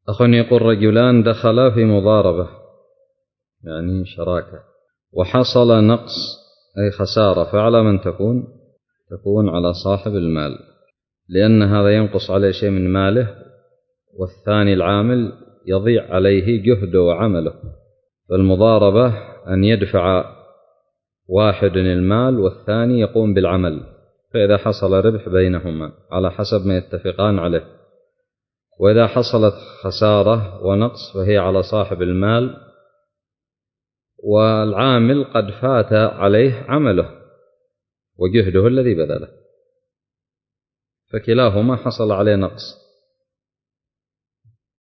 أخ يقول رجلان دخلا في مضاربة يعني شراكة وحصل نقص أي خسارة، فعلى من تكون على صاحب المال، لأن هذا ينقص عليه شيء من ماله، والثاني العامل يضيع عليه جهده وعمله. فالمضاربة أن يدفع واحد المال والثاني يقوم بالعمل، فإذا حصل ربح بينهما على حسب ما يتفقان عليه، وإذا حصلت خسارة ونقص فهي على صاحب المال، والعامل قد فات عليه عمله وجهده الذي بذله، فكلاهما حصل عليه نقص.